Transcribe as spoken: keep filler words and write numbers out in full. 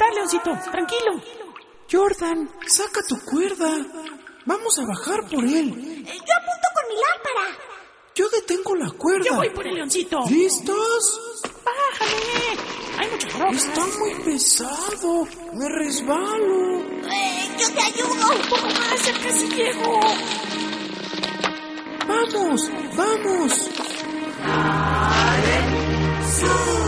bajar, Leoncito, tranquilo. Jordan, saca tu cuerda. Vamos a bajar por él. Eh, yo apunto con mi lámpara. Yo detengo la cuerda. Yo voy por el Leoncito. ¿Listos? Bájame. Hay muchas rocas. Está muy pesado. Me resbalo. Eh, yo te ayudo. Un poco más, ya casi llego. Vamos, vamos. Dale, sube.